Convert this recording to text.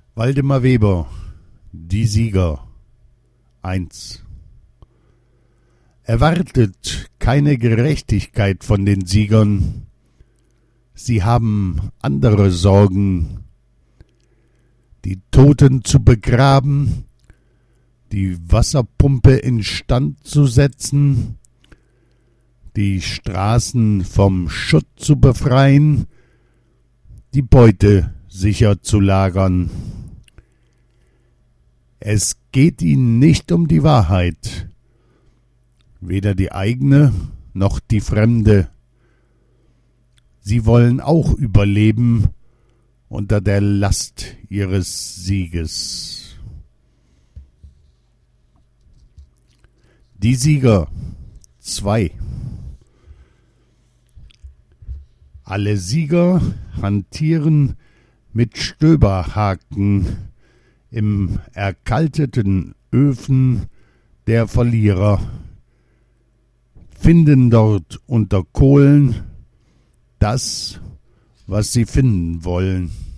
Waldemar Weber, die Sieger 1. Erwartet keine Gerechtigkeit von den Siegern. Sie haben andere Sorgen, die Toten zu begraben, die Wasserpumpe instand zu setzen, die Straßen vom Schutt zu befreien, die Beute sicher zu lagern. Es geht ihnen nicht um die Wahrheit, weder die eigene noch die fremde. Sie wollen auch überleben unter der Last ihres Sieges. Die Sieger 2. Alle Sieger hantieren mit Stöberhaken im erkalteten Öfen der Verlierer, finden dort unter Kohlen das, was sie finden wollen.